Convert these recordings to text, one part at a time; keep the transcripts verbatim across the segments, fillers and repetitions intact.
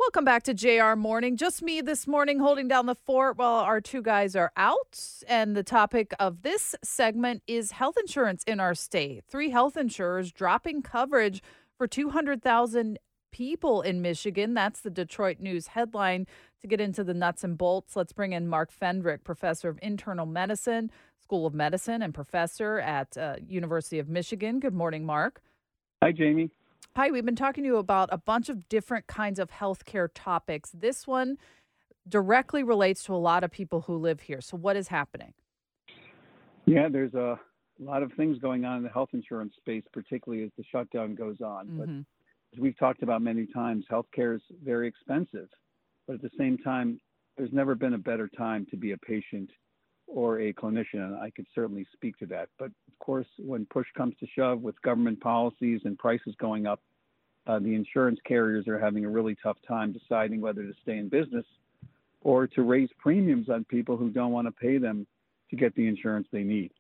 Welcome back to J R Morning. Just me this morning holding down the fort while our two guys are out. And the topic of this segment is health insurance in our state. Three health insurers dropping coverage for two hundred thousand people in Michigan. That's the Detroit News headline. To get into the nuts and bolts, let's bring in Mark Fendrick, professor of internal medicine, School of Medicine, and professor at uh, University of Michigan. Good morning, Mark. Hi, Jamie. Hi, we've been talking to you about a bunch of different kinds of healthcare topics. This one directly relates to a lot of people who live here. So what is happening? Yeah, there's a lot of things going on in the health insurance space, particularly as the shutdown goes on. Mm-hmm. But as we've talked about many times, healthcare is very expensive. But at the same time, there's never been a better time to be a patient or a clinician, and I could certainly speak to that. But of course, when push comes to shove with government policies and prices going up, uh, the insurance carriers are having a really tough time deciding whether to stay in business or to raise premiums on people who don't want to pay them to get the insurance they need.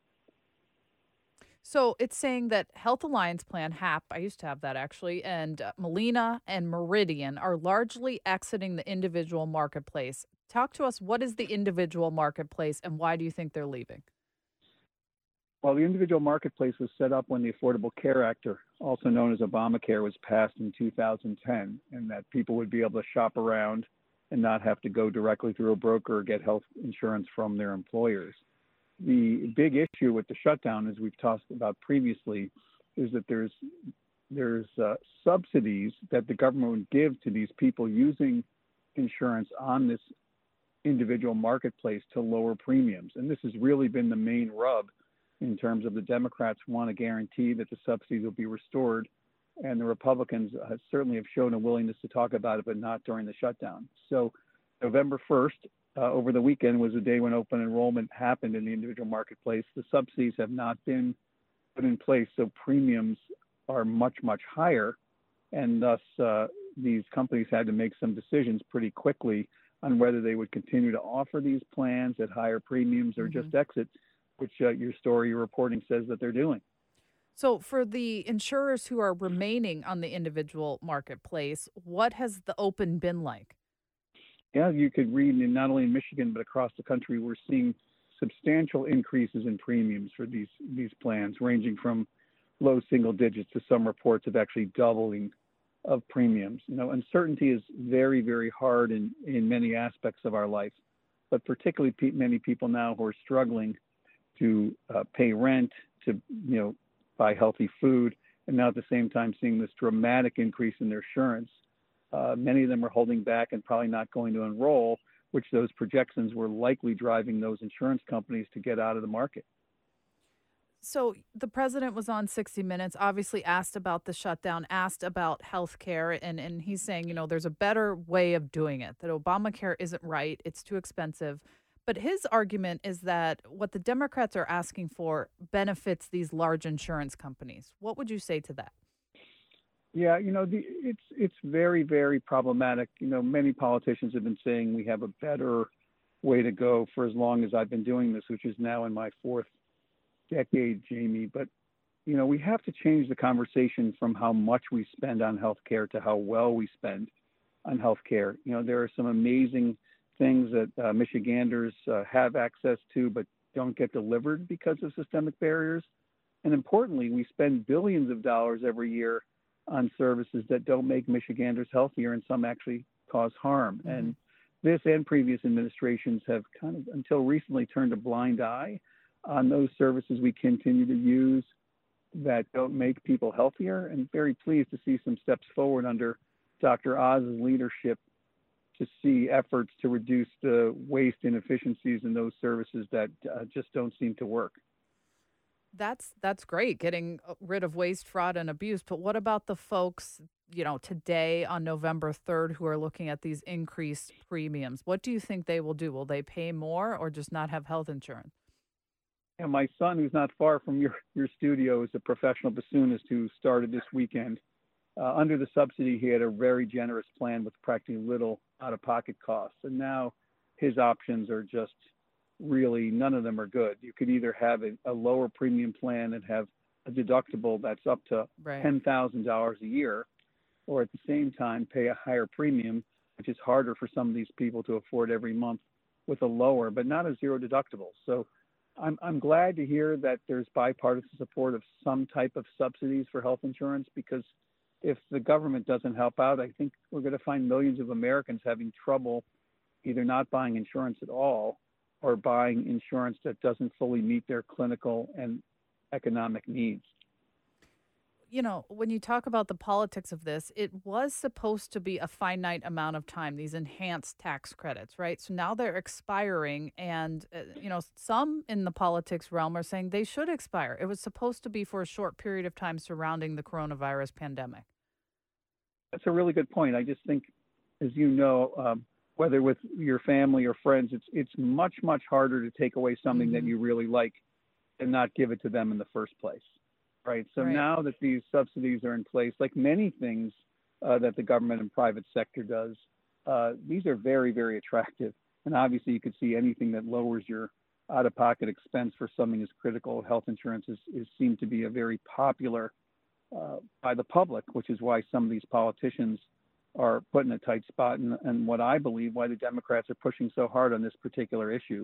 So it's saying that Health Alliance Plan, HAP, I used to have that actually, and uh, Molina and Meridian are largely exiting the individual marketplace. Talk to us, what is the individual marketplace and why do you think they're leaving? Well, the individual marketplace was set up when the Affordable Care Act, or also known as Obamacare, was passed in two thousand ten, and that people would be able to shop around and not have to go directly through a broker or get health insurance from their employers. The big issue with the shutdown, as we've talked about previously, is that there's there's uh, subsidies that the government would give to these people using insurance on this individual marketplace to lower premiums. And this has really been the main rub in terms of the Democrats want to guarantee that the subsidies will be restored. And the Republicans uh, certainly have shown a willingness to talk about it, but not during the shutdown. So November first, uh, over the weekend, was the day when open enrollment happened in the individual marketplace. The subsidies have not been put in place, so premiums are much, much higher. And thus, uh, these companies had to make some decisions pretty quickly on whether they would continue to offer these plans at higher premiums or Mm-hmm. just exit, which uh, your story, your reporting says that they're doing. So for the insurers who are remaining on the individual marketplace, what has the open been like? Yeah, you could read in not only in Michigan, but across the country, we're seeing substantial increases in premiums for these, these plans, ranging from low single digits to some reports of actually doubling of premiums. You know, uncertainty is very, very hard in, in many aspects of our life, but particularly pe- many people now who are struggling to uh, pay rent, to, you know, buy healthy food, and now at the same time seeing this dramatic increase in their insurance. Uh, many of them are holding back and probably not going to enroll, which those projections were likely driving those insurance companies to get out of the market. So the president was on sixty minutes, obviously asked about the shutdown, asked about health care, and, and he's saying, you know, there's a better way of doing it, that Obamacare isn't right, it's too expensive. But his argument is that what the Democrats are asking for benefits these large insurance companies. What would you say to that? Yeah, you know, the, it's it's very, very problematic. You know, many politicians have been saying we have a better way to go for as long as I've been doing this, which is now in my fourth decade, Jamie. But, you know, we have to change the conversation from how much we spend on healthcare to how well we spend on healthcare. You know, there are some amazing things that uh, Michiganders uh, have access to but don't get delivered because of systemic barriers. And importantly, we spend billions of dollars every year on services that don't make Michiganders healthier, and some actually cause harm. Mm-hmm. And this and previous administrations have kind of, until recently, turned a blind eye on those services we continue to use that don't make people healthier. And very pleased to see some steps forward under Doctor Oz's leadership to see efforts to reduce the waste inefficiencies in those services that uh, just don't seem to work. That's that's great, getting rid of waste, fraud, and abuse. But what about the folks, you know, today on November third who are looking at these increased premiums? What do you think they will do? Will they pay more or just not have health insurance? And my son, who's not far from your, your studio, is a professional bassoonist who started this weekend. Uh, under the subsidy, he had a very generous plan with practically little out-of-pocket costs. And now his options are just really, none of them are good. You could either have a, a lower premium plan and have a deductible that's up to right. ten thousand dollars a year, or at the same time pay a higher premium which is harder for some of these people to afford every month with a lower, but not a zero deductible. So I'm, I'm glad to hear that there's bipartisan support of some type of subsidies for health insurance, because if the government doesn't help out, I think we're going to find millions of Americans having trouble either not buying insurance at all or buying insurance that doesn't fully meet their clinical and economic needs. You know, when you talk about the politics of this, it was supposed to be a finite amount of time, these enhanced tax credits, right? So now they're expiring. And, uh, you know, some in the politics realm are saying they should expire. It was supposed to be for a short period of time surrounding the coronavirus pandemic. That's a really good point. I just think, as you know, um, whether with your family or friends, it's it's much, much harder to take away something mm-hmm. that you really like and not give it to them in the first place. Right. So right. now that these subsidies are in place, like many things uh, that the government and private sector does, uh, these are very, very attractive. And obviously, you could see anything that lowers your out-of-pocket expense for something as critical. Health insurance is, is seemed to be a very popular uh, by the public, which is why some of these politicians are put in a tight spot, and, and what I believe why the Democrats are pushing so hard on this particular issue.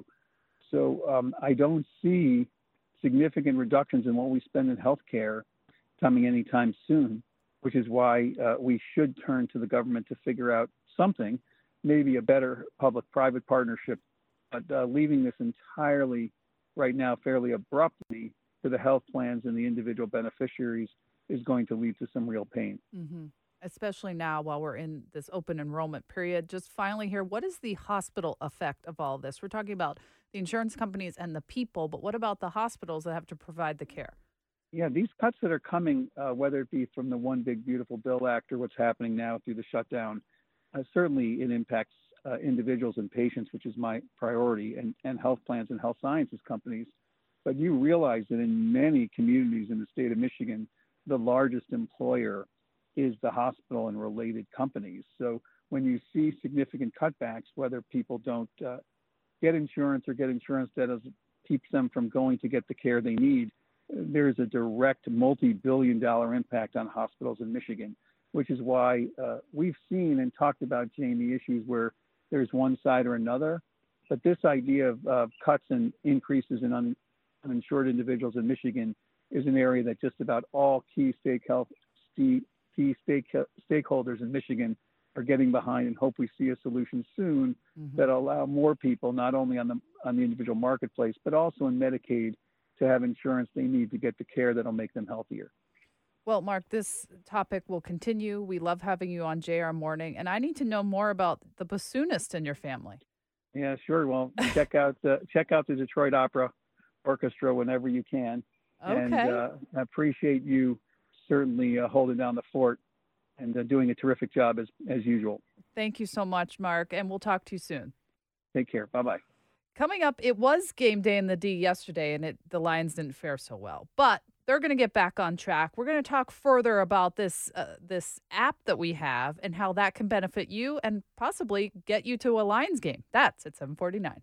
So um, I don't see significant reductions in what we spend in healthcare coming anytime soon, which is why uh, we should turn to the government to figure out something, maybe a better public-private partnership, but uh, leaving this entirely right now fairly abruptly to the health plans and the individual beneficiaries is going to lead to some real pain. Mm-hmm. Especially now while we're in this open enrollment period. Just finally here, what is the hospital effect of all of this? We're talking about the insurance companies and the people, but what about the hospitals that have to provide the care? Yeah, these cuts that are coming, uh, whether it be from the One Big Beautiful Bill Act or what's happening now through the shutdown, uh, certainly it impacts uh, individuals and patients, which is my priority, and, and health plans and health sciences companies. But you realize that in many communities in the state of Michigan, the largest employer is the hospital and related companies. So when you see significant cutbacks, whether people don't uh, get insurance or get insurance that is, keeps them from going to get the care they need, there's a direct multi-billion dollar impact on hospitals in Michigan, which is why uh, we've seen and talked about, Jamie, issues where there's one side or another. But this idea of uh, cuts and increases in un- uninsured individuals in Michigan is an area that just about all key stake health, key stake, stakeholders in Michigan are getting behind, and hope we see a solution soon mm-hmm. that allow more people, not only on the on the individual marketplace, but also in Medicaid, to have insurance they need to get the care that'll make them healthier. Well, Mark, this topic will continue. We love having you on J R Morning, and I need to know more about the bassoonist in your family. Yeah, sure. Well, check out the, check out the Detroit Opera Orchestra whenever you can. Okay. And uh, I appreciate you certainly uh, holding down the fort and uh, doing a terrific job as as usual. Thank you so much, Mark, and we'll talk to you soon. Take care. Bye-bye. Coming up, it was game day in the D yesterday, and it the Lions didn't fare so well. But they're going to get back on track. We're going to talk further about this uh, this app that we have and how that can benefit you and possibly get you to a Lions game. That's at seven forty-nine.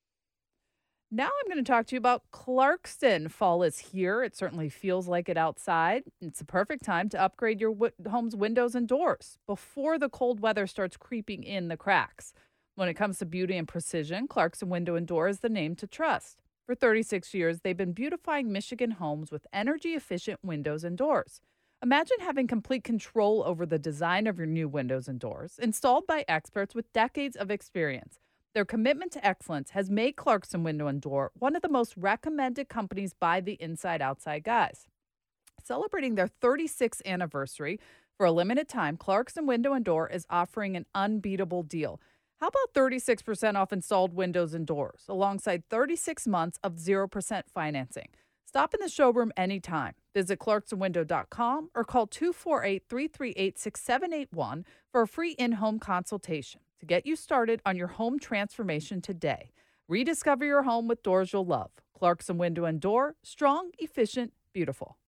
Now I'm going to talk to you about Clarkston. Fall is here. It certainly feels like it outside. It's a perfect time to upgrade your w- home's windows and doors before the cold weather starts creeping in the cracks. When it comes to beauty and precision, Clarkston Window and Door is the name to trust. For thirty-six years, they've been beautifying Michigan homes with energy-efficient windows and doors. Imagine having complete control over the design of your new windows and doors, installed by experts with decades of experience. Their commitment to excellence has made Clarkston Window and Door one of the most recommended companies by the Inside Outside guys. Celebrating their thirty-sixth anniversary, for a limited time, Clarkston Window and Door is offering an unbeatable deal. How about thirty-six percent off installed windows and doors, alongside thirty-six months of zero percent financing? Stop in the showroom anytime. Visit clarkson window dot com or call two four eight, three three eight, six seven eight one for a free in-home consultation to get you started on your home transformation today. Rediscover your home with doors you'll love. Clarkston Window and Door, strong, efficient, beautiful.